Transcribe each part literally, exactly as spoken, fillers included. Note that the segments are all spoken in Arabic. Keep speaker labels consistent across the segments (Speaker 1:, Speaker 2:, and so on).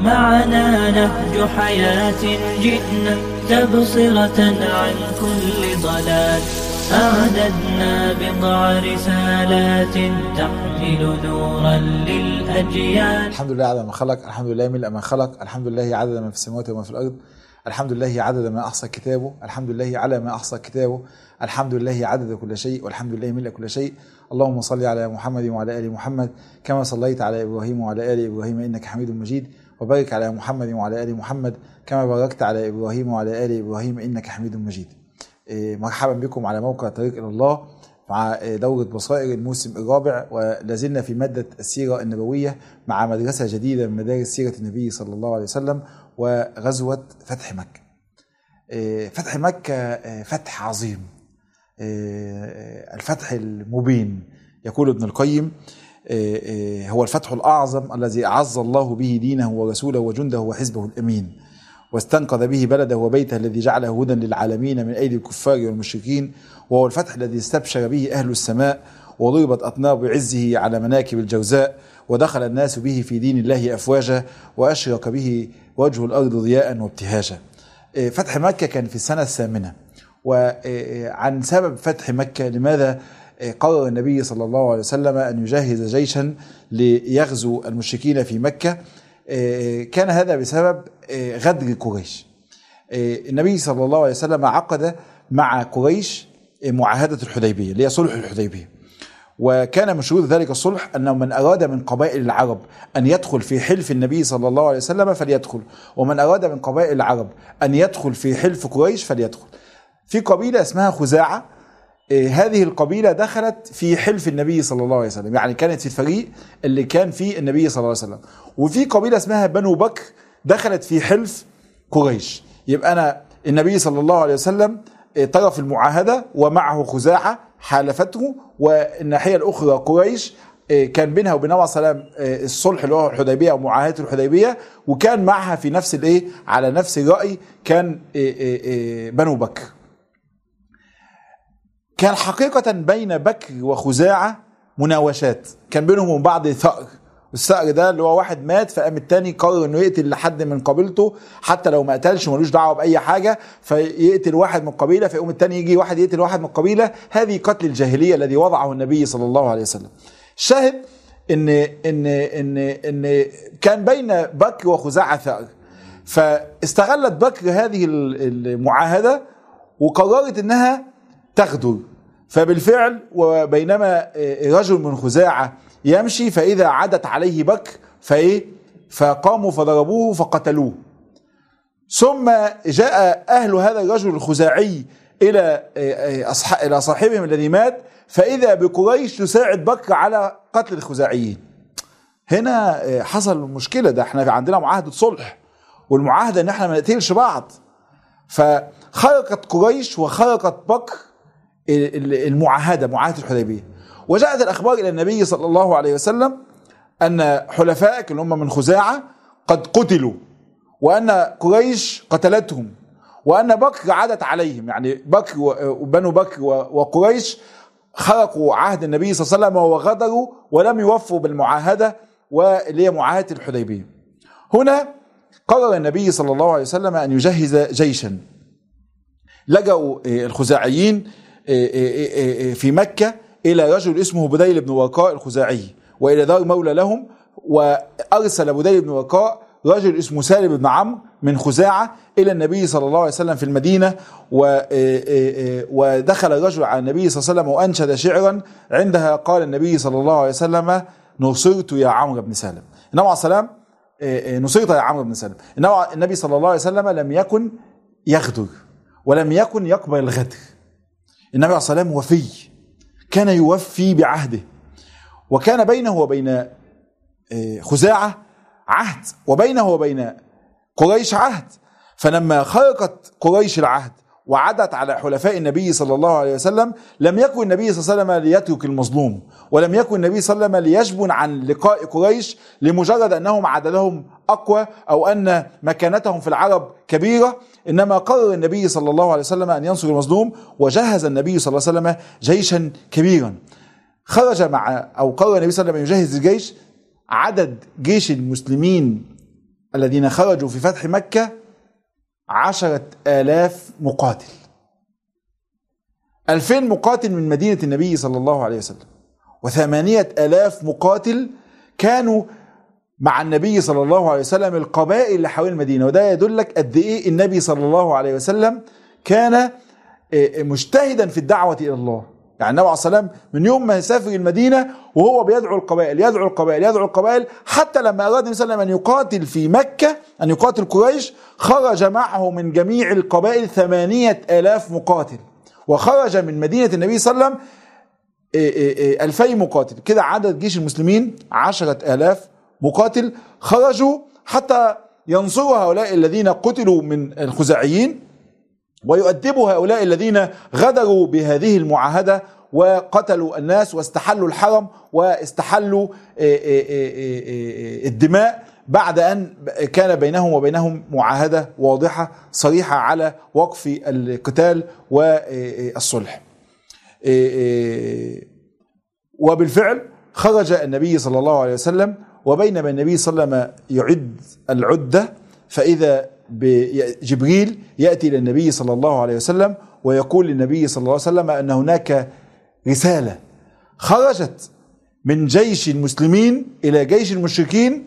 Speaker 1: معنا نهج حياة جئنا تبصرة عن كل ضلال. أعددنا بضع رسالات تحمل نورا للأجيال.
Speaker 2: الحمد لله عدد ما خلق، الحمد لله ملء ما خلق، الحمد لله عدد ما في السماوات وما في الأرض، الحمد لله عدد ما أحصى كتابه، الحمد لله على ما أحصى كتابه، الحمد لله عدد كل شيء، والحمد لله ملء كل شيء. اللهم صل على محمد وعلى آل محمد كما صليت على إبراهيم وعلى آل إبراهيم إنك حميد مجيد، وبارك على محمد وعلى آل محمد كما باركت على إبراهيم وعلى آل إبراهيم إنك حميد مجيد. مرحبا بكم على موقع طريق إلى الله مع دورة بصائر الموسم الرابع، ولازلنا في مادة السيرة النبوية مع مدرسة جديدة من مدارس سيرة النبي صلى الله عليه وسلم، وغزوة فتح مكة. فتح مكة فتح عظيم، الفتح المبين. يقول ابن القيم هو الفتح الأعظم الذي أعز الله به دينه ورسوله وجنده وحزبه الأمين، واستنقذ به بلده وبيته الذي جعله هدى للعالمين من أيدي الكفار والمشركين، وهو الفتح الذي استبشر به أهل السماء وضربت أطناب عزه على مناكب الجوزاء، ودخل الناس به في دين الله أفواجا، وأشرق به وجه الأرض ضياء وابتهاجا. فتح مكة كان في السنة الثامنة. وعن سبب فتح مكة، لماذا قرر النبي صلى الله عليه وسلم أن يجهز جيشا ليغزو المشركين في مكة؟ كان هذا بسبب غدر قريش. النبي صلى الله عليه وسلم عقد مع قريش معاهدة الحديبية اللي هي صلح الحديبية، وكان من شروط ذلك الصلح أنه من أراد من قبائل العرب أن يدخل في حلف النبي صلى الله عليه وسلم فليدخل، ومن أراد من قبائل العرب أن يدخل في حلف قريش فليدخل. في قبيلة اسمها خزاعة، هذه القبيلة دخلت في حلف النبي صلى الله عليه وسلم، يعني كانت في الفريق اللي كان فيه النبي صلى الله عليه وسلم. وفي قبيلة اسمها بنو بكر دخلت في حلف قريش. يبقى أنا النبي صلى الله عليه وسلم طرف المعاهدة ومعه خزاعة حالفته، والناحية الأخرى قريش كان بينها وبين النبي صلى الله عليه وسلم الصلح اللي هو الحديبية أو معاهدة الحديبية، وكان معها في نفس الايه على نفس الرأي كان بنو بكر. كان حقيقة بين بكر وخزاعة مناوشات، كان بينهم وبين بعض ثأر. الثأر ده اللي هو واحد مات فقام التاني قرر انه يقتل لحد من قبيلته، حتى لو ما قتلش ملوش دعوه باي حاجه، فيقتل واحد من القبيله فيقوم التاني يجي واحد يقتل واحد من القبيله. هذه قتل الجاهليه الذي وضعه النبي صلى الله عليه وسلم. شاهد ان ان ان ان كان بين بكر وخزاعه ثأر، فاستغلت بكر هذه المعاهده وقررت انها تغدر. فبالفعل وبينما رجل من خزاعة يمشي فإذا عدت عليه بكر فإيه فقاموا فضربوه فقتلوه. ثم جاء أهل هذا الرجل الخزاعي إلى إلى صاحبهم الذي مات، فإذا بقريش تساعد بكر على قتل الخزاعيين. هنا حصل مشكلة، ده احنا عندنا معاهدة صلح، والمعاهدة ان احنا ما نقتلش بعض. فخرقت قريش وخرقت بكر المعاهدة، معاهدة الحديبية. وجاءت الأخبار إلى النبي صلى الله عليه وسلم أن حلفائك اللي هم من خزاعة قد قتلوا، وأن قريش قتلتهم، وأن بكر عادت عليهم، يعني بكر وبنو بكر وقريش خرقوا عهد النبي صلى الله عليه وسلم وغدروا ولم يوفوا بالمعاهدة واللي هي معاهدة الحديبية. هنا قرر النبي صلى الله عليه وسلم أن يجهز جيشا. لجأوا الخزاعيين في مكة إلى رجل اسمه بديل بن ورقاء الخزاعي، وإلى دار مولى لهم، وأرسل بديل بن ورقاء رجل اسمه سالم بن عمرو من خزاعة إلى النبي صلى الله عليه وسلم في المدينة. ودخل الرجل على النبي صلى الله عليه وسلم وأنشد شعرا، عندها قال النبي صلى الله عليه وسلم: نصرت يا عمرو بن سالم. النبي عليه السلام نصرت يا عمرو بن سالم. النبي صلى الله عليه وسلم لم يكن يغدر ولم يكن يقبل الغدر. النبي عليه الصلاة والسلام وفي، كان يوفي بعهده، وكان بينه وبين خزاعة عهد وبينه وبين قريش عهد. فلما خرقت قريش العهد وعدت على حلفاء النبي صلى الله عليه وسلم، لم يكن النبي صلى الله عليه وسلم ليترك المظلوم، ولم يكن النبي صلى الله عليه وسلم ليجبن عن لقاء قريش لمجرد أنهم عددهم أقوى أو أن مكانتهم في العرب كبيرة. إنما قرر النبي صلى الله عليه وسلم أن ينصر المظلوم، وجهز النبي صلى الله عليه وسلم جيشا كبيرا. خرج مع أو قرر النبي صلى الله عليه وسلم أن يجهز الجيش. عدد جيش المسلمين الذين خرجوا في فتح مكة عشرة آلاف مقاتل، ألفين مقاتل من مدينة النبي صلى الله عليه وسلم، وثمانية آلاف مقاتل كانوا مع النبي صلى الله عليه وسلم، القبائل اللي حوالين المدينة. وده يدلك قد إيه النبي صلى الله عليه وسلم كان مجتهدا في الدعوة إلى الله. يعني النبي عليه الصلاة والسلام من يوم ما يسافر المدينة وهو بيدعو القبائل يدعو القبائل يدعو القبائل حتى لما أراد النبي صلى الله عليه وسلم أن يقاتل في مكة، أن يقاتل قريش، خرج معه من جميع القبائل ثمانية آلاف مقاتل، وخرج من مدينة النبي صلى الله عليه وسلم ألفي مقاتل. كده عدد جيش المسلمين عشرة آلاف مقاتل خرجوا حتى ينصروا هؤلاء الذين قتلوا من الخزاعيين، ويؤدبوا هؤلاء الذين غدروا بهذه المعاهدة وقتلوا الناس واستحلوا الحرم واستحلوا الدماء بعد أن كان بينهم وبينهم معاهدة واضحة صريحة على وقف القتال والصلح. وبالفعل خرج النبي صلى الله عليه وسلم، وبينما النبي صلى الله عليه وسلم يعد العدة فإذا بجبريل يأتي إلى النبي صلى الله عليه وسلم ويقول للنبي صلى الله عليه وسلم أن هناك رسالة خرجت من جيش المسلمين إلى جيش المشركين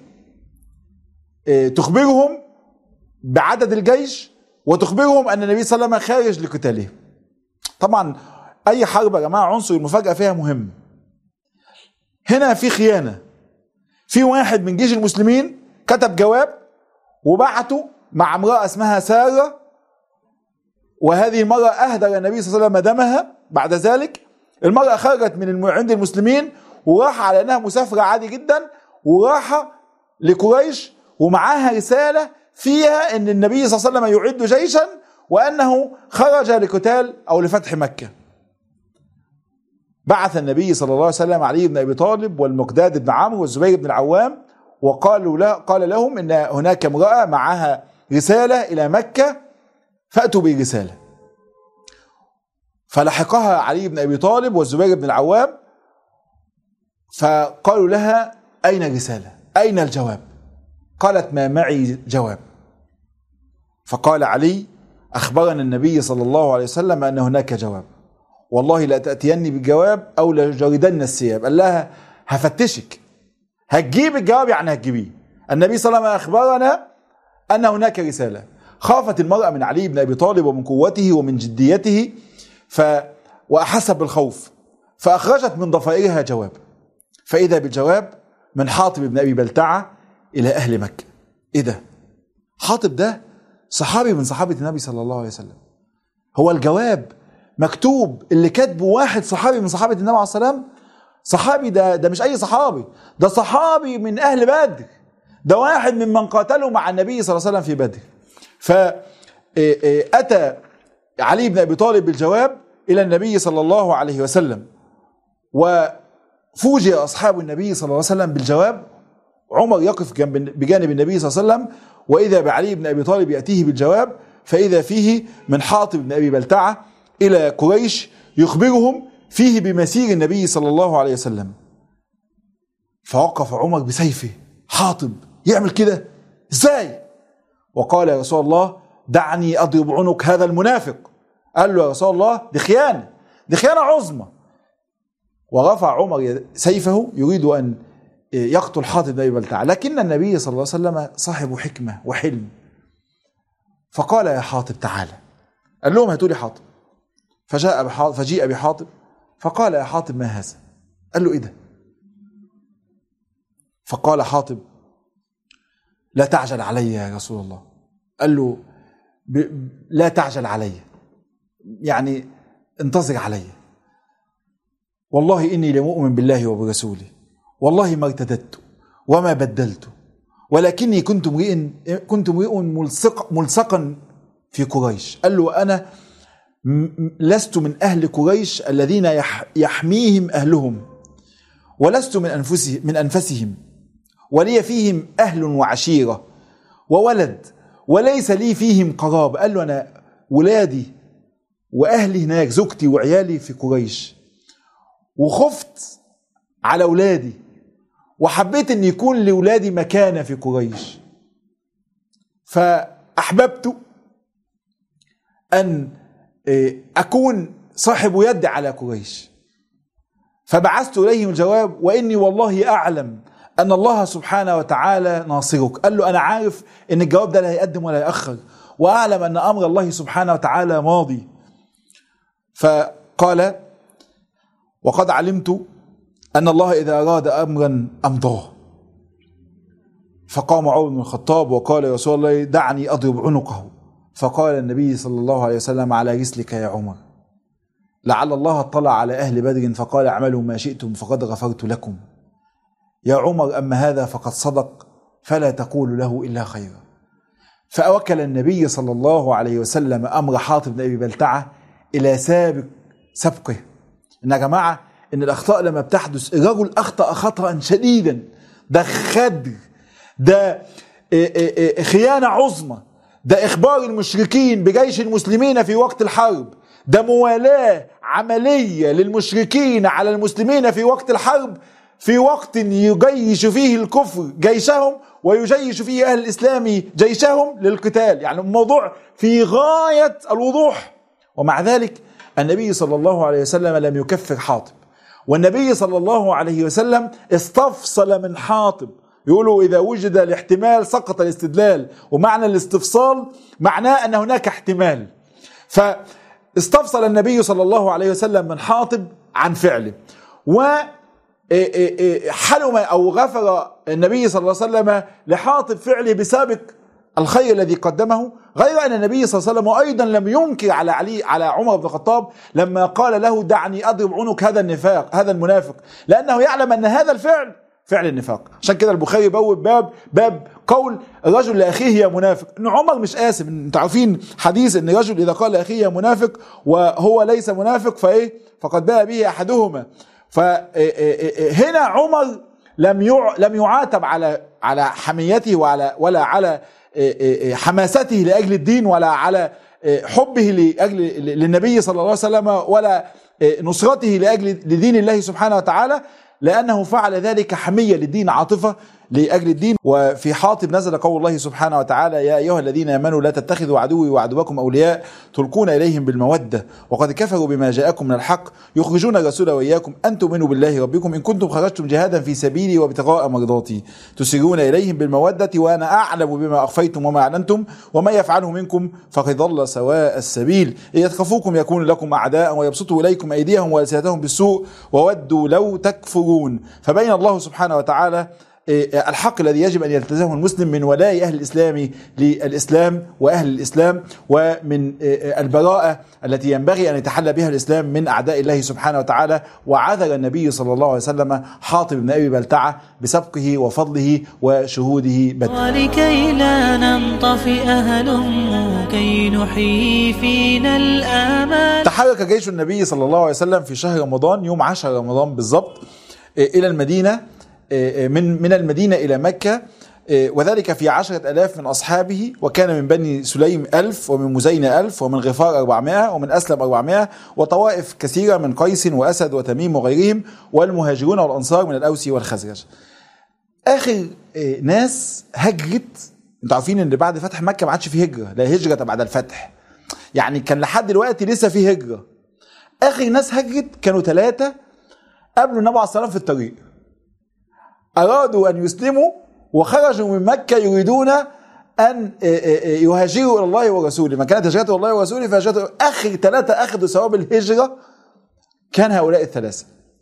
Speaker 2: تخبرهم بعدد الجيش وتخبرهم أن النبي صلى الله عليه وسلم خارج لقتالهم. طبعا أي حرب يا جماعة عنصر المفاجأة فيها مهم. هنا في خيانة، في واحد من جيش المسلمين كتب جواب وبعته مع امرأة اسمها سارة، وهذه المرأة أهدر النبي صلى الله عليه وسلم دمها. بعد ذلك المرأة خرجت من عند المسلمين وراح على أنها مسافرة عادي جدا، وراح لقريش ومعاها رسالة فيها أن النبي صلى الله عليه وسلم يعد جيشا وأنه خرج لقتال أو لفتح مكة. بعث النبي صلى الله عليه وسلم علي بن أبي طالب والمقداد بن عمرو والزبير بن العوام، وقالوا لا قال لهم إن هناك امرأة معها رسالة إلى مكة فأتوا برسالة. فلحقها علي بن أبي طالب والزبير بن العوام فقالوا لها أين الرسالة؟ أين الجواب؟ قالت ما معي جواب. فقال علي أخبرنا النبي صلى الله عليه وسلم أن هناك جواب، والله لا تأتيني بالجواب أو لجردن الثياب. قال لها هفتشك، هتجيب الجواب يعني هتجيبيه. النبي صلى الله عليه وسلم أخبرنا أن هناك رسالة. خافت المرأة من علي بن أبي طالب ومن قوته ومن جديته ف... وأحست بالخوف، فأخرجت من ضفائرها جواب، فإذا بالجواب من حاطب بن أبي بلتعة إلى أهل مكة. إيه ده؟ حاطب ده صحابي من صحابة النبي صلى الله عليه وسلم. هو الجواب مكتوب اللي كاتبه واحد صحابي من صحابة النبي عليه الصلاة والسلام؟ صحابي ده ده مش أي صحابي، ده صحابي من أهل بدر، ده واحد ممن قاتلوا مع النبي صلى الله عليه وسلم في بدر. فأتى علي بن أبي طالب بالجواب إلى النبي صلى الله عليه وسلم، وفوجئ أصحاب النبي صلى الله عليه وسلم بالجواب. عمر يقف بجانب النبي صلى الله عليه وسلم، وإذا بعلي بن أبي طالب يأتيه بالجواب فإذا فيه من حاطب بن أبي بلتعة إلى قريش يخبرهم فيه بمسير النبي صلى الله عليه وسلم. فوقف عمر بسيفه، حاطب يعمل كده ازاي؟ وقال يا رسول الله دعني أضرب عنق هذا المنافق. قال له يا رسول الله دي خيانة، دي خيانة عظمى. ورفع عمر سيفه يريد أن يقتل حاطب بن أبي بلتعة، لكن النبي صلى الله عليه وسلم صاحب حكمة وحلم، فقال يا حاطب تعالى. قال لهم هاتوا لي حاطب، فجاء بحاطب فجيء بحاطب فقال يا حاطب ما هذا؟ قال له ايه ده؟ فقال حاطب لا تعجل علي يا رسول الله. قال له لا تعجل علي، يعني انتظر علي، والله إني لمؤمن بالله وبرسوله، والله ما ارتددت وما بدلت، ولكني كنت امرئ كنت امرئ ملصق ملصقا في قريش. قال له أنا لست من أهل قريش الذين يحميهم أهلهم، ولست من أنفسهم من أنفسهم، ولي فيهم أهل وعشيرة وولد، وليس لي فيهم قرابة. قال له أنا ولادي وأهلي هناك، زوجتي وعيالي في قريش، وخفت على أولادي، وحبيت أن يكون لأولادي مكانة في قريش، فأحببت أن أكون صاحب يد على قريش، فبعثت إليهم الجواب: وإني والله أعلم أن الله سبحانه وتعالى ناصرك. قال له: أنا عارف أن الجواب ده لا هيقدم ولا يأخر، وأعلم أن أمر الله سبحانه وتعالى ماضي. فقال: وقد علمت أن الله إذا أراد أمرا أمضاه. فقام عمر بن الخطاب وقال: يا رسول الله دعني أضرب عنقه. فقال النبي صلى الله عليه وسلم: على رسلك يا عمر، لعل الله اطلع على أهل بدر فقال: اعملوا ما شئتم فقد غفرت لكم. يا عمر أما هذا فقد صدق، فلا تقول له إلا خيرا. فأوكل النبي صلى الله عليه وسلم أمر حاطب بن أبي بلتعة إلى سابق سبقه. إن يا جماعة إن الأخطاء لما بتحدث، الرجل أخطأ خطأ شديدا، ده خدر، ده خيانة عظمى، ده إخبار المشركين بجيش المسلمين في وقت الحرب، ده موالاة عملية للمشركين على المسلمين في وقت الحرب، في وقت يجيش فيه الكفر جيشهم ويجيش فيه أهل الإسلام جيشهم للقتال. يعني الموضوع في غاية الوضوح. ومع ذلك النبي صلى الله عليه وسلم لم يكفر حاطب، والنبي صلى الله عليه وسلم استفصل من حاطب. يقولوا إذا وجد الاحتمال سقط الاستدلال، ومعنى الاستفصال معناه أن هناك احتمال. فاستفصل النبي صلى الله عليه وسلم من حاطب عن فعله، وحلم أو غفر النبي صلى الله عليه وسلم لحاطب فعله بسابق الخير الذي قدمه. غير أن النبي صلى الله عليه وسلم أيضا لم ينكر على علي على عمر بن الخطاب لما قال له: دعني أضرب عنق هذا النفاق هذا المنافق، لأنه يعلم أن هذا الفعل فعل النفاق. عشان كده البخاري بوب باب باب قول الرجل لأخيه يا منافق. إن عمر مش قاسم، انتوا عارفين حديث إن الرجل إذا قال لأخيه يا منافق وهو ليس منافق فإيه فقد باء به أحدهما. فهنا عمر لم لم يعاتب على على حميته وعلى ولا على حماسته لأجل الدين، ولا على حبه لأجل للنبي صلى الله عليه وسلم، ولا نصرته لأجل لدين الله سبحانه وتعالى، لأنه فعل ذلك حمية للدين، عاطفة لأجل الدين. وفي حاطب نزل قول الله سبحانه وتعالى: يا أيها الذين آمنوا لا تتخذوا عدوي وعدوكم أولياء تلقون إليهم بالمودة وقد كفروا بما جاءكم من الحق يخرجون الرسول وإياكم أن تؤمنوا بالله ربكم إن كنتم خرجتم جهادا في سبيلي وابتغاء مرضاتي تسرون إليهم بالمودة وأنا أعلم بما أخفيتم وما أعلنتم وما يفعله منكم فقد ضل سواء السبيل إن يثقفوكم يكون لكم أعداء ويبسطوا إليكم أيديهم وألسنتهم بالسوء وودوا لو تكفرون. فبين الله سبحانه وتعالى الحق الذي يجب أن يلتزمه المسلم من ولاء أهل الإسلام للإسلام وأهل الإسلام، ومن البراءة التي ينبغي أن يتحلى بها الإسلام من أعداء الله سبحانه وتعالى. وعذر النبي صلى الله عليه وسلم حاطب بن أبي بلتعة بسبقه وفضله وشهوده بدر.
Speaker 1: ولكي لا ننطفئ هلم كي نحيي فينا الآمال.
Speaker 2: تحرك جيش النبي صلى الله عليه وسلم في شهر رمضان يوم عشر رمضان بالضبط إلى المدينة، من من المدينة إلى مكة، وذلك في عشرة ألاف من أصحابه، وكان من بني سليم ألف ومن مزينة ألف ومن غفار أربعمائة ومن أسلم أربعمائة وطوائف كثيرة من قيس وأسد وتميم وغيرهم، والمهاجرون والأنصار من الأوس والخزرج. آخر ناس هجرت، انتوا عارفين ان بعد فتح مكة ما عادش في هجرة، لا هجرة بعد الفتح، يعني كان لحد دلوقتي لسه في هجرة. آخر ناس هجرت كانوا ثلاثة قبلوا النبي عليه الصلاة والسلام في الطريق، أرادوا أن يسلموا وخرجوا من مكة يريدون أن يهاجروا إلى الله ورسوله، ما كانت هجرته الله ورسوله فهجرته. آخر ثلاثة أخذوا ثواب الهجرة كان هؤلاء الثلاثة.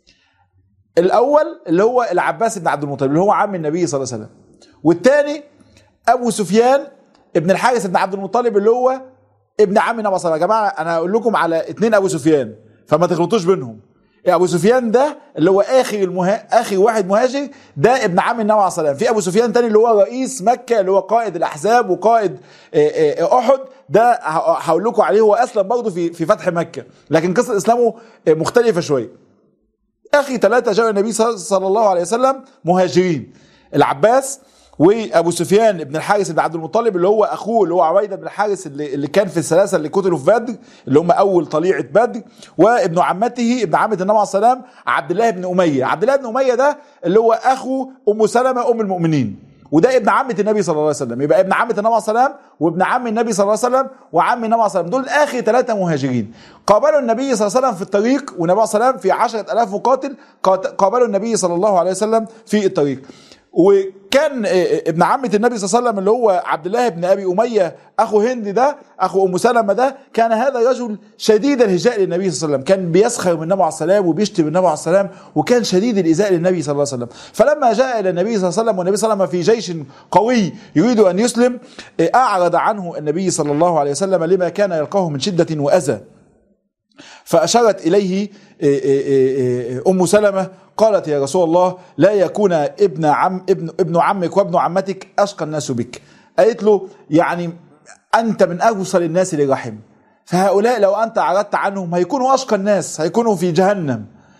Speaker 2: الأول اللي هو العباس بن عبد المطلب اللي هو عم النبي صلى الله عليه وسلم، والثاني أبو سفيان ابن الحارث بن عبد المطلب اللي هو ابن عم النبي صلى الله عليه وسلم. يا جماعة أنا هقول لكم على اثنين أبو سفيان فما تغلطوش بينهم. ابو سفيان ده اللي هو اخر المها... اخر واحد مهاجر، ده ابن عم النبي عليه الصلاه والسلام. في ابو سفيان تاني اللي هو رئيس مكه اللي هو قائد الاحزاب وقائد احد، ده هقول لكم عليه، هو اسلم برضه في في فتح مكه لكن قصه اسلامه مختلفه شويه. اخر ثلاثه جاءوا النبي صلى الله عليه وسلم مهاجرين، العباس وابو سفيان ابن الحارث بن عبد المطلب اللي هو اخوه اللي هو عبيده بن الحارث اللي, اللي كان في الثلاثه اللي قتلوا في بدر اللي هم اول طليعه بدر، وابن عمته ابن عمه النبي عليه الصلاه والسلام عبد الله بن اميه. عبد الله بن اميه ده اللي هو اخو ام سلمة ام المؤمنين، وده ابن عمة النبي صلى الله عليه وسلم. يبقى ابن عمة النبي صلى الله عليه وسلم وابن عم النبي صلى الله عليه وسلم وعم النبي صلى الله عليه وسلم، دول اخر ثلاثه مهاجرين. قابلوا النبي صلى الله عليه وسلم في الطريق، والنبي صلى الله عليه وسلم في عشرة آلاف مقاتل قابلوا النبي صلى الله عليه وسلم في الطريق. وكان ابن عمة النبي صلى الله عليه وسلم اللي هو عبد الله بن ابي اميه اخو هند ده اخو ام سلمة ده، كان هذا رجل شديد الهجاء للنبي صلى الله عليه وسلم، كان بيسخر من النبي عليه السلام وبيشتم النبي عليه السلام، وكان شديد الايذاء للنبي صلى الله عليه وسلم. فلما جاء الى النبي صلى الله عليه وسلم والنبي صلى الله عليه وسلم في جيش قوي يريد ان يسلم، اعرض عنه النبي صلى الله عليه وسلم لما كان يلقاه من شده واذى. فاشارت اليه ام سلمة قالت يا رسول الله لا يكون ابن عم ابن ابن عمك وابن عمتك اشقى الناس بك. قالت له يعني انت من اوصل الناس للرحم، فهؤلاء لو انت اعرضت عنهم هيكونوا اشقى الناس، هيكونوا في جهنم.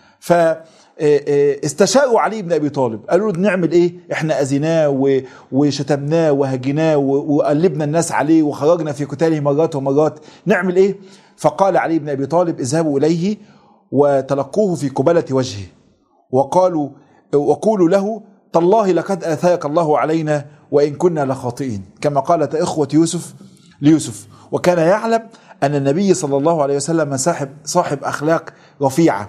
Speaker 2: فاستشاروا علي بن ابي طالب، قالوا له نعمل ايه؟ احنا اذيناه وشتمناه وهجناه وقلبنا الناس عليه وخرجنا في قتاله مرات ومرات، نعمل ايه؟ فقال علي بن ابي طالب اذهبوا اليه وتلقوه في قبلة وجهه وقالوا وقولوا له تالله لقد آثرك الله علينا وإن كنا لخاطئين، كما قالت إخوة يوسف ليوسف. وكان يعلم أن النبي صلى الله عليه وسلم صاحب صاحب أخلاق رفيعة،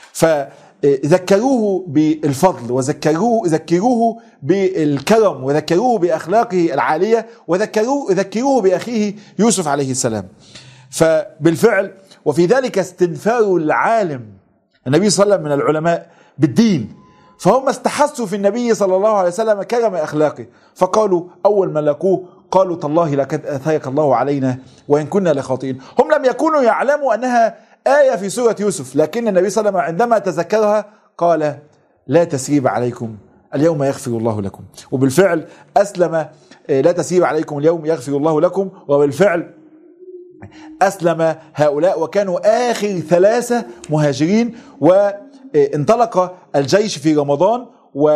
Speaker 2: فذكروه بالفضل وذكروه ذكروه بالكرم وذكروه بأخلاقه العالية وذكروه ذكروه بأخيه يوسف عليه السلام. فبالفعل وفي ذلك استنفار العالم النبي صلى الله عليه وسلم من العلماء بالدين، فهم استحسوا في النبي صلى الله عليه وسلم كرم أخلاقه، فقالوا أول ما لقوه قالوا تالله لقد آثرك الله علينا وإن كنا لخاطئين. هم لم يكونوا يعلموا أنها آية في سورة يوسف، لكن النبي صلى الله عليه وسلم عندما تذكرها قال لا تثريب عليكم اليوم يغفر الله لكم. وبالفعل أسلم لا تثريب عليكم اليوم يغفر الله لكم، وبالفعل أسلم هؤلاء وكانوا آخر ثلاثة مهاجرين. وانطلق الجيش في رمضان،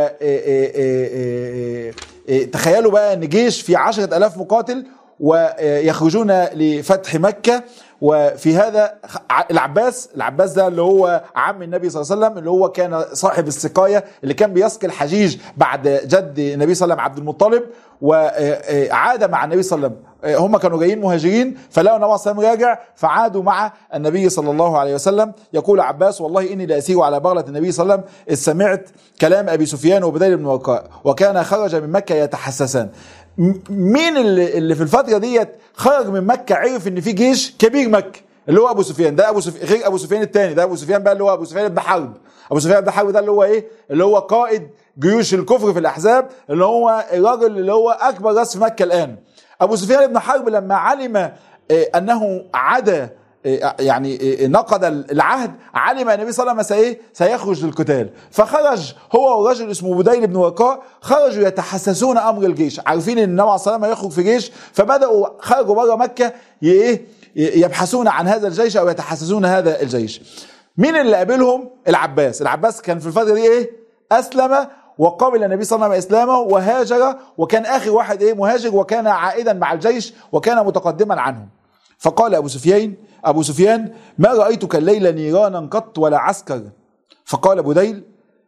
Speaker 2: وتخيلوا بقى أن جيش في عشرة ألاف مقاتل ويخرجون لفتح مكة. وفي هذا العباس العباس ده اللي هو عم النبي صلى الله عليه وسلم، اللي هو كان صاحب السقاية اللي كان بيسقي الحجيج بعد جد النبي صلى الله عليه وسلم عبد المطلب، وعاد مع النبي صلى الله عليه وسلم. هم كانوا جايين مهاجرين فلقوا النبي صلى الله عليه وسلم راجع فعادوا مع النبي صلى الله عليه وسلم. يقول عباس والله إني لأسير على بغلة النبي صلى الله عليه وسلم إذ سمعت كلام أبي سفيان وبديل بن ورقاء وكان خرج من مكة يتحسسان. مين اللي في الفترة ديت خرج من مكة عرف ان في جيش كبير مكة اللي هو ابو سفيان؟ ده ابو سفيان غير ابو سفيان الثاني، ده ابو سفيان بقى اللي هو ابو سفيان بن حرب. ابو سفيان بن حرب ده اللي هو ايه؟ اللي هو قائد جيوش الكفر في الاحزاب، اللي هو الراجل اللي هو اكبر راس في مكة الان. ابو سفيان بن حرب لما علم انه عدا يعني نقض العهد، علم النبي صلى الله عليه وسلم سيخرج للقتال، فخرج هو ورجل اسمه بديل بن ورقاء، خرجوا يتحسسون امر الجيش، عارفين ان النبي صلى الله عليه وسلم يخرج في جيش، فبداوا خرجوا بره مكه يبحثون عن هذا الجيش او يتحسسون هذا الجيش. مين اللي قابلهم؟ العباس. العباس كان في الفتره دي ايه؟ اسلم وقابل النبي صلى الله عليه وسلم اسلامه وهاجر، وكان اخر واحد ايه؟ مهاجر، وكان عائدا مع الجيش وكان متقدما عنهم. فقال ابو سفيان أبو سفيان ما رأيتك الليلة نيرانا قط ولا عسكر. فقال بديل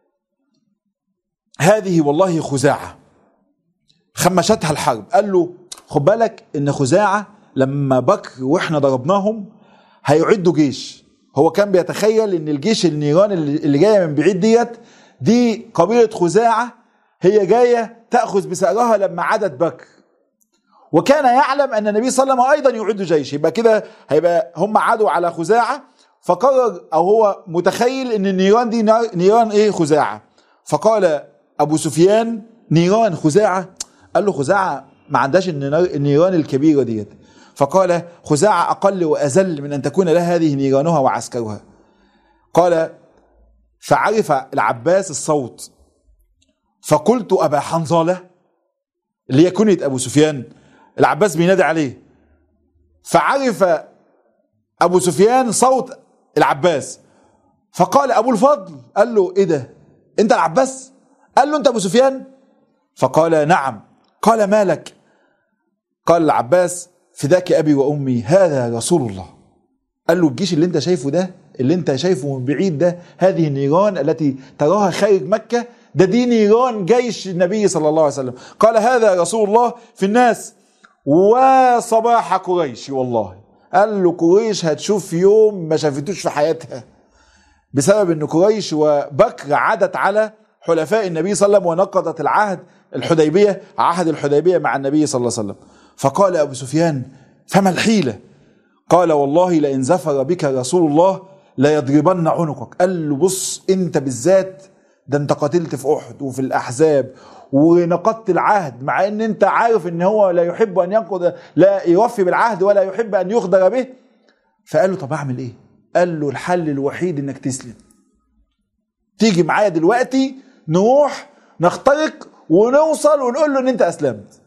Speaker 2: هذه والله خزاعة خمشتها الحرب. قال له خد بالك ان خزاعة لما بكر واحنا ضربناهم هيعدوا جيش. هو كان بيتخيل ان الجيش النيران اللي جاية من بعيد ديت دي قبيلة خزاعة هي جاية تأخذ بسأرها لما عدت بكر، وكان يعلم ان النبي صلى الله عليه وسلم ايضا يعد جيش، يبقى كده هيبقى هم عادوا على خزاعة، فقرر او هو متخيل ان النيران دي نيران ايه؟ خزاعة. فقال ابو سفيان نيران خزاعة؟ قال له خزاعة ما عندهاش النيران الكبيرة ديت. فقال خزاعة اقل واذل من ان تكون لها هذه نيرانها وعسكرها. قال فعرف العباس الصوت، فقلت ابا حنظلة اللي هي كنية ابو سفيان، العباس بينادي عليه، فعرف ابو سفيان صوت العباس، فقال ابو الفضل. قال له ايه ده؟ انت العباس؟ قال له انت ابو سفيان؟ فقال نعم. قال ما لك؟ قال العباس فداك ابي وامي هذا رسول الله. قال له الجيش اللي انت شايفه ده، اللي انت شايفه من بعيد ده، هذه النيران التي تراها خارج مكة، ده دي نيران جيش النبي صلى الله عليه وسلم. قال هذا رسول الله في الناس وصباح قريش. والله قال له قريش هتشوف يوم ما شافتوش في حياتها، بسبب ان قريش وبكر عادت على حلفاء النبي صلى الله عليه وسلم ونقضت العهد الحديبية، عهد الحديبية مع النبي صلى الله عليه وسلم. فقال أبو سفيان فما الحيلة؟ قال والله لئن زفر بك رسول الله لا يضربن عنقك. قال له بص انت بالذات ده انت قاتلت في احد وفي الاحزاب ونقضت العهد، مع ان انت عارف ان هو لا يحب ان ينقض، لا يوفي بالعهد ولا يحب ان يغدر به. فقال له طب اعمل ايه؟ قال له الحل الوحيد انك تسلم، تيجي معايا دلوقتي نروح نخترق ونوصل ونقول له ان انت اسلمت.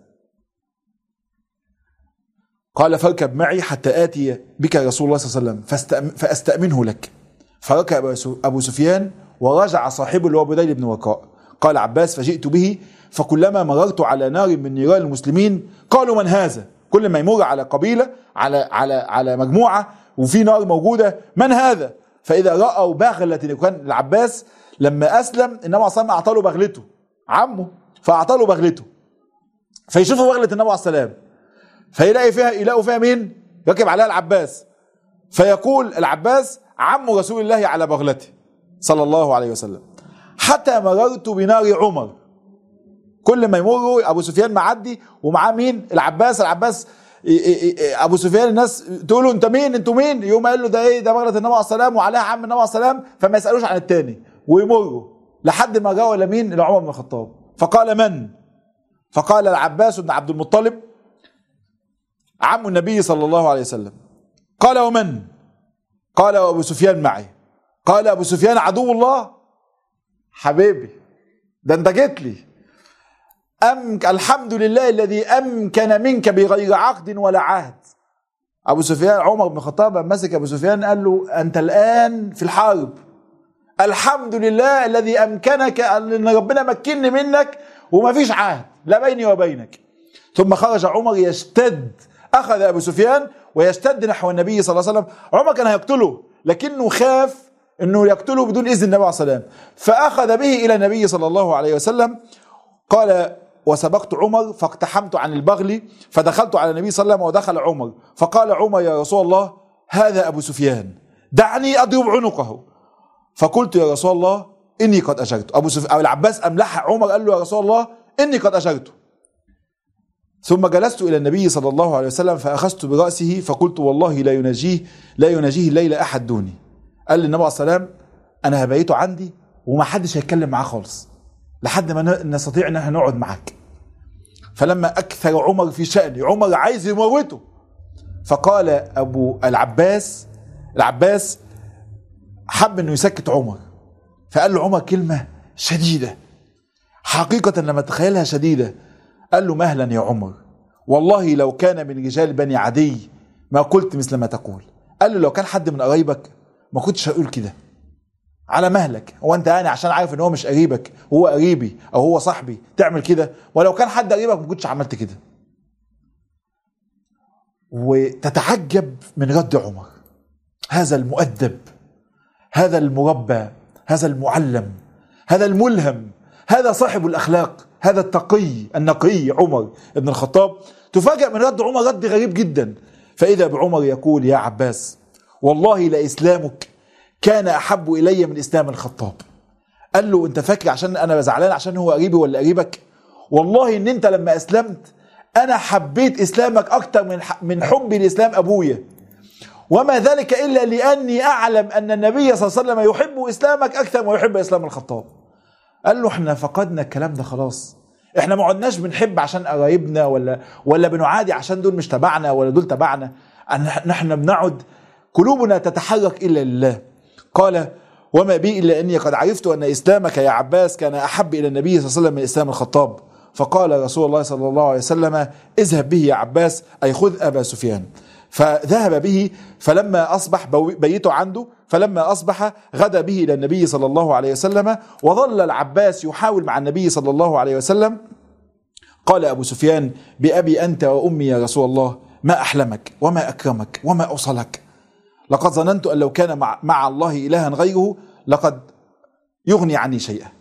Speaker 2: قال فاركب معي حتى آتي بك رسول الله صلى الله عليه وسلم فأستأمنه لك. فركب أبو سفيان ورجع صاحبه اللي هو بديل بن ورقاء. قال عباس فجئت به فكلما مررت على نار من نيران المسلمين قالوا من هذا؟ كل ما يمر على قبيلة على على على مجموعة وفي نار موجودة من هذا؟ فإذا رأوا بغلة، كان العباس لما أسلم النبي صلى الله عليه وسلم أعطى له بغلته عمه، فأعطى له بغلته، فيشوفوا بغلة النبي عليه السلام فيلاقي فيها يلاقوا فيها مين؟ يركب عليها العباس، فيقول العباس عم رسول الله على بغلته صلى الله عليه وسلم. حتى مررت بنار عمر، كل ما يمروا ابو سفيان معدي ومعاه مين؟ العباس. العباس ابو سفيان الناس تقول له انت مين؟ انتوا مين؟ يوم قال له ده ايه؟ ده بغلة النبي عليه السلام وعليها عم النبي عليه السلام، فما يسالوش عن الثاني ويمروا لحد ما جاءوا الى مين؟ الى عمر بن الخطاب. فقال من؟ فقال العباس بن عبد المطلب عم النبي صلى الله عليه وسلم. قال ومن؟ قال أبو سفيان معي. قال أبو سفيان عدو الله. حبيبي ده انت جيت لي. أمك الحمد لله الذي أمكن منك بغير عقد ولا عهد. أبو سفيان عمر بن الخطاب مسك أبو سفيان قال له أنت الآن في الحرب، الحمد لله الذي أمكنك، أن ربنا مكنني منك وما فيش عهد لا بيني وبينك. ثم خرج عمر يشتد، أخذ أبو سفيان ويشتد نحو النبي صلى الله عليه وسلم. عمر كان هيقتله لكنه خاف أنه يقتله بدون إذن النبي عليه السلام، فأخذ به إلى النبي صلى الله عليه وسلم. قال وسبقت عمر فاقتحمت عن البغل فدخلت على النبي صلى الله عليه وسلم ودخل عمر. فقال عمر يا رسول الله هذا أبو سفيان دعني أضرب عنقه. فقلت يا رسول الله إني قد أجرت. أبو سفيان العباس أملح عمر قال له يا رسول الله إني قد أجرته. ثم جلست إلى النبي صلى الله عليه وسلم فأخذت برأسه فقلت والله لا يناجيه لا يناجيه الليلة أحد دوني. قال للنبي عليه السلام أنا هبيته عندي وما حدش هيتكلم معاه خالص لحد ما نستطيع أن احنا نقعد معاك. فلما أكثر عمر في شأني، عمر عايز يموته، فقال أبو العباس العباس حب أنه يسكت عمر، فقال له عمر كلمة شديدة حقيقة لما تخيلها شديدة. قال له مهلا يا عمر، والله لو كان من رجال بني عدي ما قلت مثل ما تقول. قال له لو كان حد من قرايبك ما كنتش هقول كده، على مهلك. هو انت يعني عشان عارف ان هو مش قريبك هو قريبي او هو صاحبي تعمل كده؟ ولو كان حد قريبك ما كنتش عملت كده. وتتعجب من رد عمر، هذا المؤدب، هذا المربى، هذا المعلم، هذا الملهم، هذا صاحب الأخلاق، هذا التقي النقي عمر بن الخطاب. تفاجأ من رد عمر رد غريب جدا. فإذا بعمر يقول يا عباس والله لإسلامك كان أحب إلي من إسلام الخطاب. قال له أنت فاكر عشان أنا زعلان عشان هو قريبي ولا قريبك؟ والله إن أنت لما أسلمت أنا حبيت إسلامك أكتر من من حبي لإسلام أبويا، وما ذلك إلا لأني أعلم أن النبي صلى الله عليه وسلم يحب إسلامك أكثر ما يحب إسلام الخطاب. قال له احنا فقدنا الكلام ده خلاص، احنا ما عدناش بنحب عشان قرايبنا ولا ولا بنعادي عشان دول مش تبعنا ولا دول تبعنا، نحن بنعد قلوبنا تتحرك إلا لله. قال وما بي إلا أني قد عرفت أن إسلامك يا عباس كان أحب إلى النبي صلى الله عليه وسلم من إسلام الخطاب. فقال رسول الله صلى الله عليه وسلم اذهب به يا عباس، أي خذ أبا سفيان. فذهب به فلما أصبح بيته عنده، فلما أصبح غدا به إلى النبي صلى الله عليه وسلم. وظل العباس يحاول مع النبي صلى الله عليه وسلم. قال أبو سفيان بأبي أنت وأمي يا رسول الله ما أحلمك وما أكرمك وما أوصلك، لقد ظننت أن لو كان مع, مع الله إلها غيره لقد يغني عني شيئا.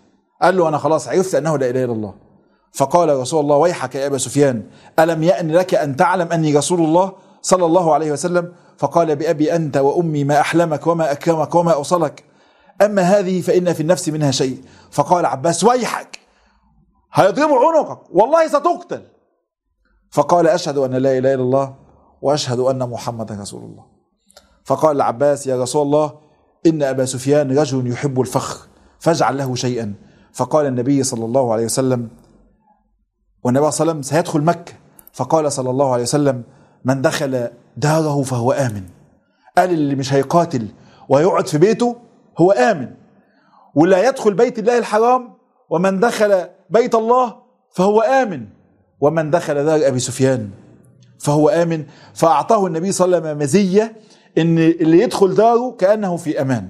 Speaker 2: قال له أنا خلاص عرفت أنه لا إله إلا الله. فقال رسول الله ويحك يا أبا سفيان ألم يأن لك أن تعلم أني رسول الله صلى الله عليه وسلم؟ فقال بأبي أنت وأمي ما أحلمك وما أكرمك وما أوصلك، أما هذه فإن في النفس منها شيء. فقال عباس ويحك هيضربوا عنقك والله ستقتل. فقال أشهد أن لا إله إلا الله وأشهد أن محمدا رسول الله. فقال العباس يا رسول الله إن أبا سفيان رجل يحب الفخر فاجعل له شيئا. فقال النبي صلى الله عليه وسلم، والنبي صلى الله عليه وسلم سيدخل مكة، فقال صلى الله عليه وسلم من دخل داره فهو آمن. قال اللي مش هيقاتل ويقعد في بيته هو آمن، ولا يدخل بيت الله الحرام ومن دخل بيت الله فهو آمن، ومن دخل دار أبي سفيان فهو آمن. فأعطاه النبي صلى الله عليه وسلم مزية إن اللي يدخل داره كأنه في أمان.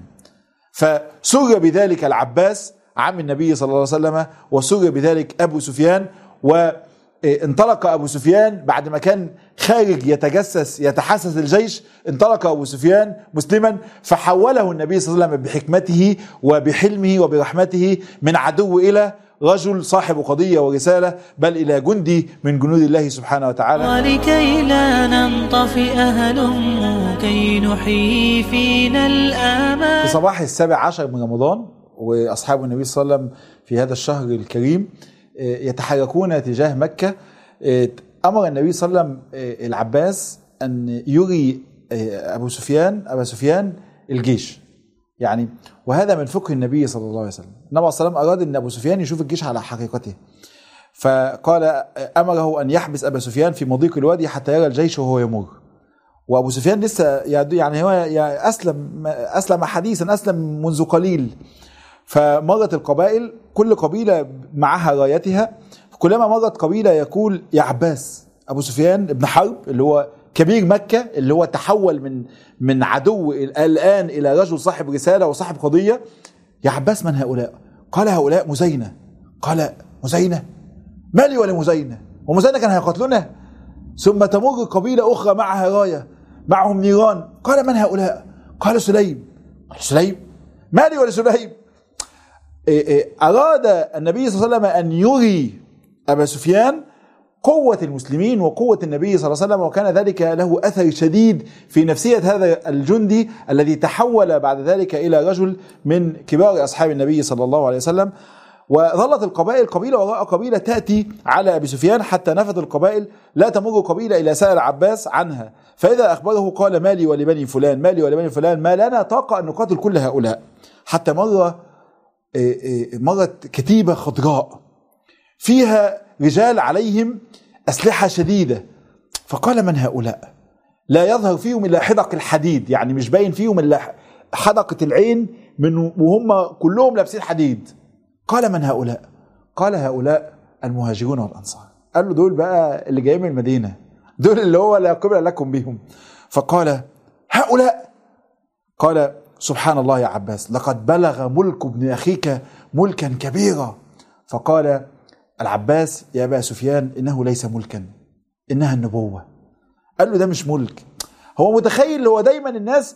Speaker 2: فسر بذلك العباس عم النبي صلى الله عليه وسلم، وسر بذلك أبو سفيان. وانطلق أبو سفيان بعد ما كان خارج يتجسس يتحسس الجيش، انطلق أبو سفيان مسلما، فحوله النبي صلى الله عليه وسلم بحكمته وبحلمه وبرحمته من عدو إلى رجل صاحب قضية ورسالة، بل إلى جندي من جنود الله سبحانه وتعالى.
Speaker 1: ولكي لا ننطفئ هلم كي نحيي فينا الآمال.
Speaker 2: في صباح السابع عشر من رمضان وأصحاب النبي صلى الله عليه وسلم في هذا الشهر الكريم يتحركون تجاه مكة. أمر النبي صلى الله عليه وسلم العباس أن يري أبو سفيان أبا سفيان الجيش، يعني وهذا من فقه النبي صلى الله عليه وسلم. النبي صلى الله عليه وسلم أراد أن أبو سفيان يشوف الجيش على حقيقته، فقال أمره أن يحبس أبا سفيان في مضيق الوادي حتى يرى الجيش وهو يمر. وأبو سفيان لسه يعني هو أسلم أسلم حديثا، أسلم منذ قليل. فمرت القبائل كل قبيلة معها رايتها، كلما مرت قبيلة يقول يا عباس. أبو سفيان ابن حرب اللي هو كبير مكة، اللي هو تحول من من عدو الآن إلى رجل صاحب رسالة وصاحب قضية، يا عباس من هؤلاء؟ قال هؤلاء مزينة. قال مزينة؟ مالي ولا مزينة؟ ومزينة كان هيقتلنا؟ ثم تمر قبيلة أخرى معها راية معهم نيران. قال من هؤلاء؟ قال سليم. قال سليم؟ مالي ولا سليم؟ أراد النبي صلى الله عليه وسلم أن يري أبا سفيان قوة المسلمين وقوة النبي صلى الله عليه وسلم، وكان ذلك له أثر شديد في نفسية هذا الجندي الذي تحول بعد ذلك إلى رجل من كبار أصحاب النبي صلى الله عليه وسلم. وظلت القبائل قبيلة وراء قبيلة تأتي على أبي سفيان حتى نفذ القبائل، لا تمر قبيلة إلى سائل عباس عنها. فإذا أخبره قال مالي ولبني فلان، مالي ولبني فلان، ما لنا طاقة أن نقاتل كل هؤلاء. حتى مرة مرت كتيبة خضراء فيها رجال عليهم أسلحة شديدة، فقال من هؤلاء؟ لا يظهر فيهم إلا حدق الحديد، يعني مش باين فيهم إلا حدقة العين من وهم كلهم لابسين حديد. قال من هؤلاء؟ قال هؤلاء المهاجرون والأنصار. قال له دول بقى اللي جايين من المدينة، دول اللي هو لا قبل لكم بهم. فقال هؤلاء؟ قال سبحان الله يا عباس، لقد بلغ ملك ابن أخيك ملكا كبيرا. فقال العباس يا أبا سفيان إنه ليس ملكا، إنها النبوة. قال له ده مش ملك. هو متخيل، هو دايما الناس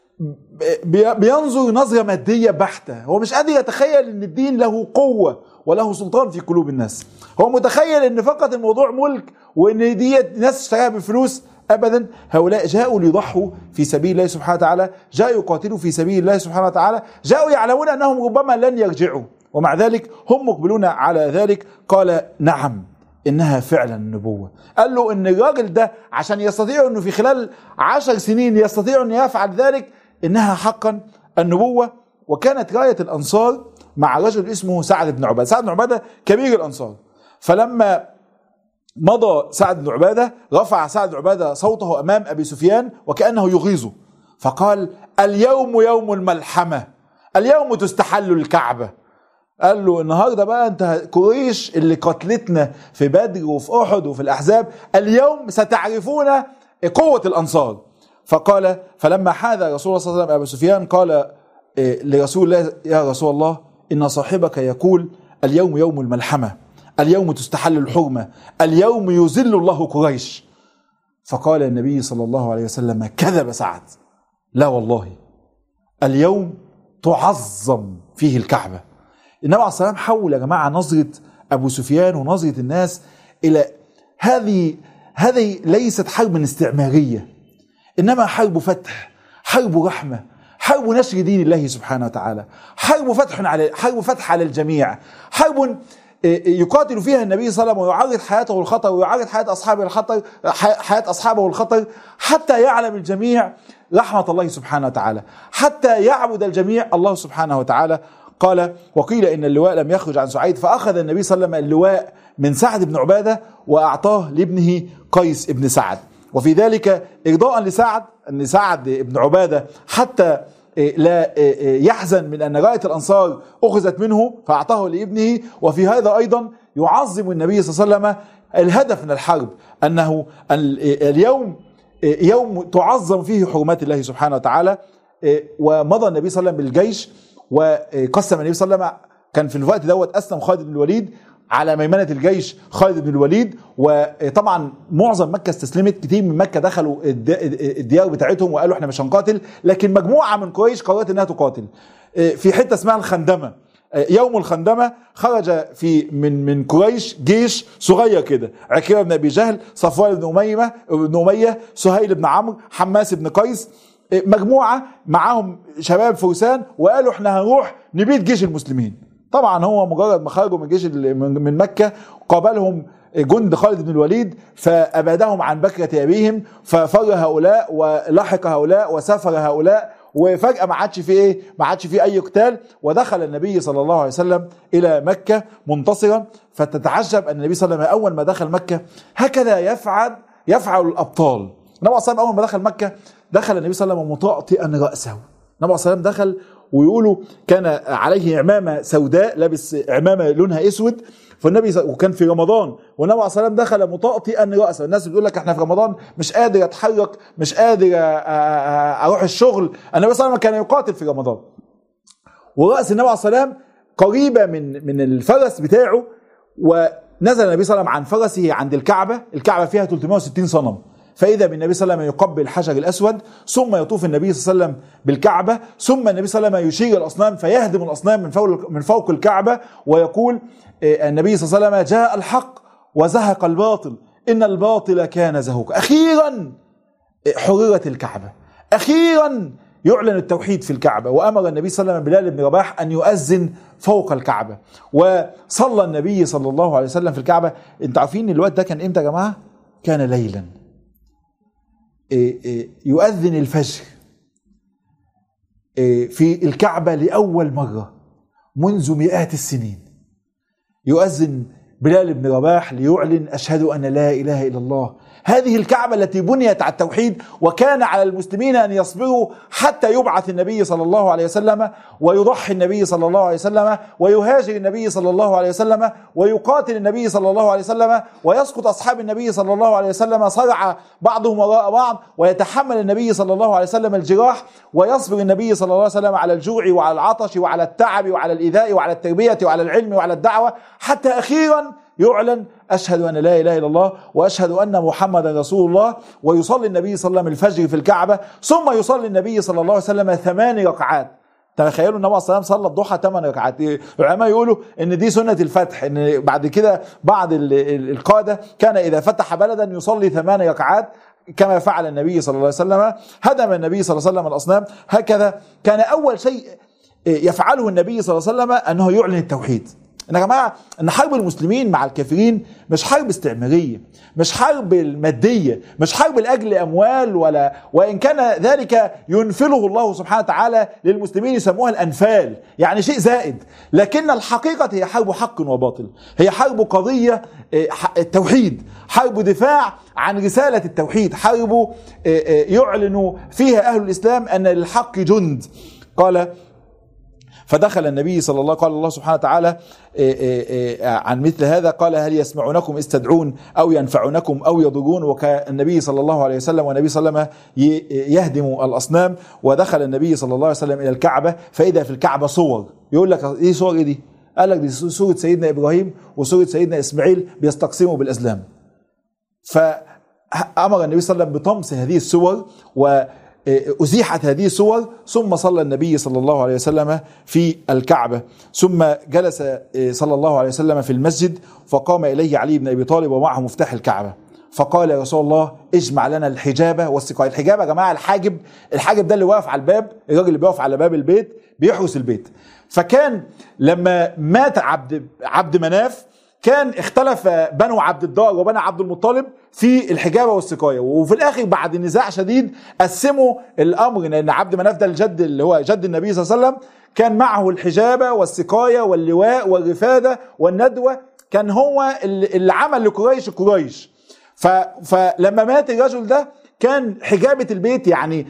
Speaker 2: بينظر نظرة مادية بحتة، هو مش قادر يتخيل ان الدين له قوة وله سلطان في قلوب الناس. هو متخيل ان فقط الموضوع ملك وان دي ناس اشتراها بفلوس. ابدا، هؤلاء جاءوا ليضحوا في سبيل الله سبحانه وتعالى، جاءوا يقاتلوا في سبيل الله سبحانه وتعالى، جاءوا يعلمون انهم ربما لن يرجعوا، ومع ذلك هم مقبلون على ذلك. قال نعم إنها فعلا النبوة. قال له إن الراجل ده عشان يستطيع إنه في خلال عشر سنين يستطيع أن يفعل ذلك، إنها حقا النبوة. وكانت راية الأنصار مع رجل اسمه سعد بن عبادة. سعد بن عبادة كبير الأنصار. فلما مضى سعد بن عبادة رفع سعد بن عبادة صوته أمام أبي سفيان وكأنه يغيظه، فقال اليوم يوم الملحمة، اليوم تستحل الكعبة. قال له النهاردة بقى انت قريش اللي قتلتنا في بدر وفي أحد وفي الأحزاب، اليوم ستعرفون قوة الأنصار. فقال فلما حاذ رسول الله صلى الله عليه وسلم أبو سفيان قال لرسول الله يا رسول الله إن صاحبك يقول اليوم يوم الملحمة، اليوم تستحل الحرمة، اليوم يذل الله قريش. فقال النبي صلى الله عليه وسلم كذب سعد، لا والله اليوم تعظم فيه الكعبة، النبي عليه الصلاة والسلام حول يا جماعة نظرة أبو سفيان ونظرة الناس إلى هذه هذه ليست حرب استعمارية، إنما حرب فتح، حرب رحمة، حرب نشر دين الله سبحانه وتعالى، حرب فتح على حرب فتح على الجميع، حرب يقاتل فيها النبي صلى الله عليه وسلم ويعرض حياته للخطر ويعرض حياة أصحابه الخطر حياة أصحابه الخطر حتى يعلم الجميع رحمة الله سبحانه وتعالى، حتى يعبد الجميع الله سبحانه وتعالى. قال: وقيل إن اللواء لم يخرج عن سعيد، فأخذ النبي صلى الله عليه وسلم اللواء من سعد بن عبادة وأعطاه لابنه قيس بن سعد، وفي ذلك إرضاء لسعد أن سعد بن عبادة حتى لا يحزن من أن راية الأنصار أخذت منه فأعطاه لابنه. وفي هذا أيضا يعظم النبي صلى الله عليه وسلم الهدف من الحرب، أنه اليوم يوم تعظم فيه حرمات الله سبحانه وتعالى. ومضى النبي صلى الله عليه وسلم بالجيش، وقسم النبي صلى الله عليه وسلم، كان في الوقت دوت أسلم خالد بن الوليد على ميمنة الجيش خالد بن الوليد، وطبعا معظم مكة استسلمت، كتير من مكة دخلوا الديار بتاعتهم وقالوا احنا مش هنقاتل، لكن مجموعة من قريش قررت انها تقاتل في حتة اسمها الخندمة. يوم الخندمة خرج في من من قريش جيش صغير كده، عكرمة بن ابي جهل، صفوان بن اميه بن اميه سهيل بن عمرو، حماس بن قيس، مجموعة معاهم شباب فرسان، وقالوا احنا هنروح نبيد جيش المسلمين. طبعا هو مجرد ما خرجوا من جيش من مكة قابلهم جند خالد بن الوليد فأبادهم عن بكرة أبيهم، ففر هؤلاء ولحق هؤلاء وسافر هؤلاء، وفجأة ما عادش في ايه ما عادش في اي قتال، ودخل النبي صلى الله عليه وسلم الى مكة منتصرا. فتتعجب ان النبي صلى الله عليه وسلم اول ما دخل مكة هكذا يفعل يفعل الابطال. النبي صلى الله عليه وسلم اول ما دخل مكة دخل النبي صلى الله عليه وسلم مطأطئا رأسه. النبي صلى الله عليه وسلم دخل ويقولوا كان عليه عمامة سوداء، لابس عمامة لونها اسود، فالنبي وكان في رمضان، والنبي عليه الصلاه والسلام دخل مطأطئا رأسه. الناس بتقول لك احنا في رمضان مش قادر اتحرك، مش قادر اروح الشغل. النبي صلى الله عليه وسلم كان يقاتل في رمضان، ورأس النبي عليه الصلاه والسلام قريبه من من الفرس بتاعه. ونزل النبي صلى الله عليه وسلم عن فرسه عند الكعبه، الكعبه فيها ثلاثمائة وستين صنم، فإذا بالنبي صلى الله عليه وسلم يقبل الحجر الأسود، ثم يطوف النبي صلى الله عليه وسلم بالكعبة، ثم النبي صلى الله عليه وسلم يشير الأصنام فيهدم الأصنام من فوق من فوق الكعبة، ويقول النبي صلى الله عليه وسلم: جاء الحق وزهق الباطل إن الباطل كان زهوقا. أخيرا حررت الكعبة، أخيرا يعلن التوحيد في الكعبة. وأمر النبي صلى الله عليه وسلم بلال بن رباح أن يؤذن فوق الكعبة، وصلى النبي صلى الله عليه وسلم في الكعبة. انتوا عارفين الوقت ده كان امتى يا جماعة؟ كان ليلا، يؤذن الفجر في الكعبة لأول مرة منذ مئات السنين. يؤذن بلال بن رباح ليعلن: أشهد أن لا إله إلا الله. هذه الكعبة التي بنيت على التوحيد، وكان على المسلمين أن يصبروا حتى يبعث النبي صلى الله عليه وسلم، ويضحي النبي صلى الله عليه وسلم، ويهاجر النبي صلى الله عليه وسلم، ويقاتل النبي صلى الله عليه وسلم، ويسقط أصحاب النبي صلى الله عليه وسلم صرع بعضهم وراء بعض، ويتحمل النبي صلى الله عليه وسلم الجراح، ويصبر النبي صلى الله عليه وسلم على الجوع وعلى العطش وعلى التعب وعلى الإيذاء وعلى التربية وعلى العلم وعلى الدعوة، حتى أخيرا يعلن: أشهد أن لا إله إلا الله وأشهد أن محمدا رسول الله. ويصلي النبي صلى الله عليه وسلم الفجر في الكعبة، ثم يصلي النبي صل الله عليه وسلم ثمان ركعات. تخيلوا النبي صلى الله عليه وسلم صلى الضحى ثمان ركعات. العلماء يقولوا ان دي سنة الفتح، ان بعد كده بعض القادة كان إذا فتح بلدا يصلي ثمان ركعات كما فعل النبي صلى الله عليه وسلم. هدم النبي صلى الله عليه وسلم الأصنام. هكذا كان أول شيء يفعله النبي صلى الله عليه وسلم أنه يعلن التوحيد. إن يا جماعة إن حرب المسلمين مع الكافرين مش حرب استعمارية، مش حرب المادية، مش حرب لأجل أموال، ولا وإن كان ذلك ينفله الله سبحانه وتعالى للمسلمين يسموها الأنفال، يعني شيء زائد، لكن الحقيقة هي حرب حق وباطل، هي حرب قضية التوحيد، حرب دفاع عن رسالة التوحيد، حرب يعلن فيها أهل الإسلام أن للحق جند. قال: فدخل النبي صلى الله قال الله سبحانه وتعالى عن مثل هذا، قال: هل يسمعونكم استدعون أو ينفعونكم أو يضرون. وكان النبي صلى الله عليه وسلم والنبي صلى الله عليه وسلم يهدم الأصنام. ودخل النبي صلى الله عليه وسلم إلى الكعبة، فإذا في الكعبة صور. يقول لك: إيه صور إيه دي؟ قال لك: دي صورة سيدنا إبراهيم وصورة سيدنا إسماعيل بيستقسموا بالأزلام. فأمر النبي صلى الله عليه وسلم بطمس هذه الصور، و أزيحت هذه الصور، ثم صلى النبي صلى الله عليه وسلم في الكعبة، ثم جلس صلى الله عليه وسلم في المسجد، فقام إليه علي بن أبي طالب ومعه مفتاح الكعبة، فقال يا رسول الله اجمع لنا الحجابة والسقاية. الحجابة يا جماعة الحاجب، الحاجب ده اللي واقف على الباب، الراجل اللي بيقف على باب البيت بيحرس البيت. فكان لما مات عبد عبد مناف كان اختلف بنو عبد الدار وبنو عبد المطلب في الحجابة والسقاية، وفي الاخر بعد نزاع شديد قسموا الامر، لان عبد مناف ده الجد اللي هو جد النبي صلى الله عليه وسلم كان معه الحجابة والسقاية واللواء والرفادة والندوة، كان هو اللي عمل لقريش قريش. فلما مات الرجل ده كان حجابة البيت، يعني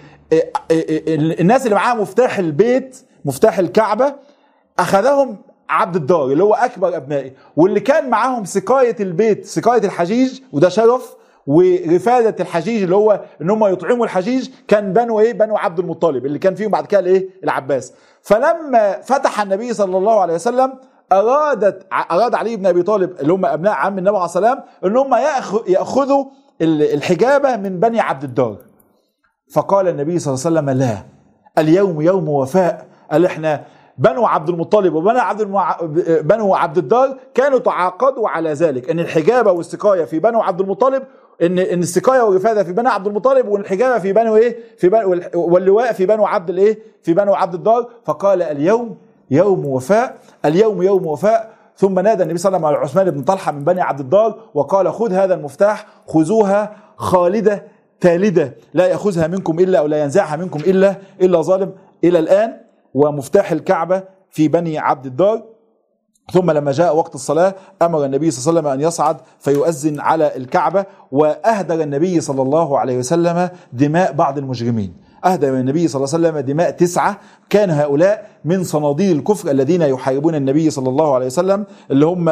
Speaker 2: الناس اللي معاها مفتاح البيت مفتاح الكعبة اخذهم عبد الدار اللي هو اكبر ابنائه، واللي كان معاهم سقاية البيت سقاية الحجيج وده شرف، ورفادة الحجيج اللي هو ان هم يطعموا الحجيج كان بنو ايه بنو عبد المطلب اللي كان فيهم بعد كده الايه العباس. فلما فتح النبي صلى الله عليه وسلم ارادت اراد علي بن ابي طالب اللي هم ابناء عم النبي عليه الصلاه والسلام ان هم ياخذوا الحجابه من بني عبد الدار. فقال النبي صلى الله عليه وسلم لا، اليوم يوم وفاء. قال احنا بنو عبد المطلب وبنو عبد المع... بنو عبد الدار كانوا تعاقدوا على ذلك، ان الحجابه والسقايه في بنو عبد المطلب، ان ان السقايه والرفاده في بنو عبد المطلب، والحجابه في بنو ايه في بنو واللواء في بنو عبد الايه في بنو عبد الدار. فقال اليوم يوم وفاء، اليوم يوم وفاء. ثم نادى النبي صلى الله عليه وسلم على عثمان بن طلحه من بني عبد الدار وقال خذ هذا المفتاح، خذوها خالده تالده لا ياخذها منكم الا او لا ينزعها منكم الا الا ظالم. الى الان ومفتاح الكعبة في بني عبد الدار. ثم لما جاء وقت الصلاة أمر النبي صلى الله عليه وسلم أن يصعد فيؤذن على الكعبة، وأهدر النبي صلى الله عليه وسلم دماء بعض المجرمين. أهدر النبي صلى الله عليه وسلم دماء تسعة كان هؤلاء من صناديد الكفر الذين يحاربون النبي صلى الله عليه وسلم، اللي هم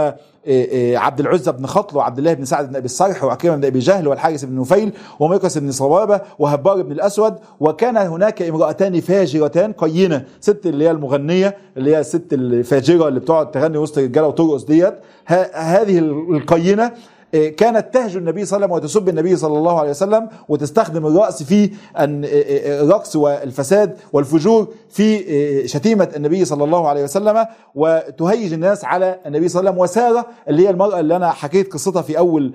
Speaker 2: عبد العزة بن خطل وعبد الله بن سعد بن أبي الصرح وعكرمة بن أبي جهل والحارث بن نفيل وميقس بن صوابة وهبار بن الأسود. وكان هناك امرأتان فاجرتان قينة، ست اللي هي المغنية اللي هي الست الفاجرة اللي بتقعد تغني وسط الرجالة وترقص ديت، هذه القينة كانت تهجو النبي صلى الله عليه وسلم وتسب النبي صلى الله عليه وسلم وتستخدم الرأس في الرقص والفساد والفجور في شتيمة النبي صلى الله عليه وسلم وتهيج الناس على النبي صلى الله عليه وسلم. وسارة اللي هي المرأة اللي أنا حكيت قصتها في أول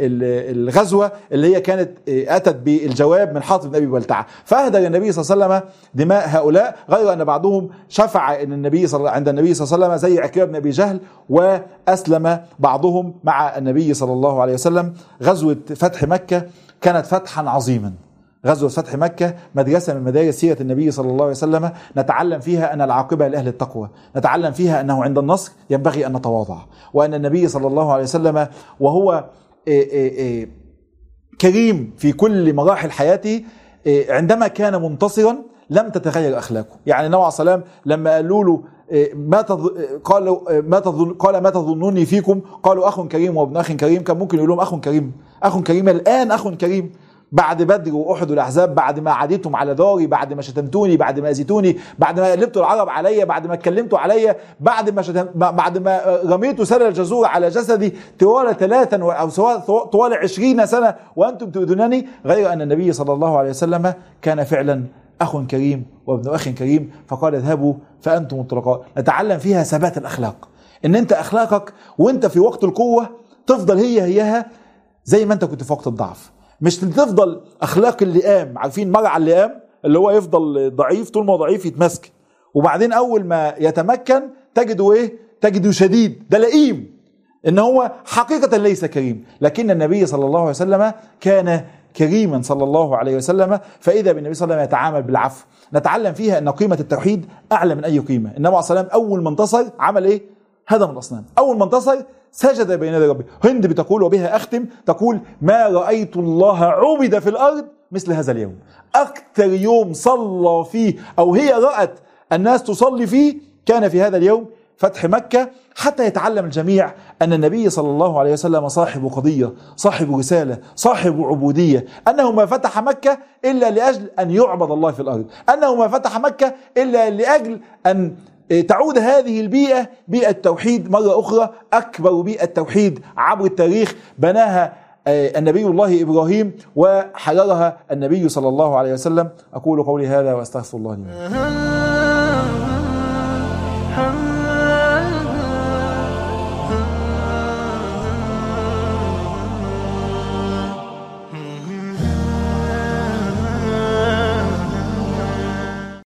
Speaker 2: الغزوة اللي هي كانت أتت بالجواب من حاطب بن أبي بلتعة، فأهدر النبي صلى الله عليه وسلم دماء هؤلاء، غير أن بعضهم شفع إن النبي صلى عند النبي صلى الله عليه وسلم زي عكرمة بن أبي جهل، وأسلم بعضهم مع النبي صلى الله الله عليه وسلم. غزوة فتح مكة كانت فتحا عظيما. غزوة فتح مكة مدرسة من مدارس سيرة النبي صلى الله عليه وسلم، نتعلم فيها أن العاقبة لأهل التقوى، نتعلم فيها أنه عند النصر ينبغي أن نتواضع، وأن النبي صلى الله عليه وسلم وهو كريم في كل مراحل حياته عندما كان منتصرا لم تتغير أخلاقه. يعني النبي عليه الصلاة والسلام لما قالوا له ما تظ... قالوا ما تظن... قال ما تظنوني فيكم، قالوا أخ كريم وابن أخ كريم، كان ممكن يقول لهم أخ كريم أخ كريم الآن أخ كريم بعد بدر وأحد والأحزاب، بعد ما عديتم على داري، بعد ما شتمتوني، بعد ما أذيتوني، بعد ما قلبتوا العرب عليا، بعد ما اتكلمتوا عليا، بعد ما شتم... بعد ما رميتوا سل الجزور على جسدي طوال ثلاثا أو طوال عشرين سنة وأنتم تؤذونني. غير أن النبي صلى الله عليه وسلم كان فعلا أخ كريم وابن أخ كريم، فقال اذهبوا فأنتم الطلقاء. نتعلم فيها ثبات الأخلاق، إن أنت أخلاقك وأنت في وقت القوة تفضل هي هيها زي ما أنت كنت في وقت الضعف، مش تفضل أخلاق اللئام. عارفين مرعى اللئام اللي هو يفضل ضعيف طول ما ضعيف يتمسك، وبعدين أول ما يتمكن تجده إيه؟ تجده شديد، ده لئيم، إن هو حقيقة ليس كريم. لكن النبي صلى الله عليه وسلم كان كريما صلى الله عليه وسلم، فإذا بالنبي صلى الله عليه وسلم يتعامل بالعفو. نتعلم فيها أن قيمة التوحيد أعلى من أي قيمة. النبي عليه الصلاة والسلام أول ما انتصر عمل إيه؟ هدم الأصنام. أول ما انتصر سجد بين يدي ربه. هند بتقول وبها أختم، تقول ما رأيت الله عبد في الأرض مثل هذا اليوم. أكثر يوم صلى فيه أو هي رأت الناس تصلي فيه كان في هذا اليوم فتح مكة، حتى يتعلم الجميع أن النبي صلى الله عليه وسلم صاحب قضية، صاحب رسالة، صاحب عبودية، أنه ما فتح مكة إلا لأجل أن يعبد الله في الأرض، أنه ما فتح مكة إلا لأجل أن تعود هذه البيئة بيئة التوحيد مرة أخرى، أكبر بيئة توحيد عبر التاريخ بناها النبي الله إبراهيم وحررها النبي صلى الله عليه وسلم. أقول قولي هذا وأستغفر الله لي.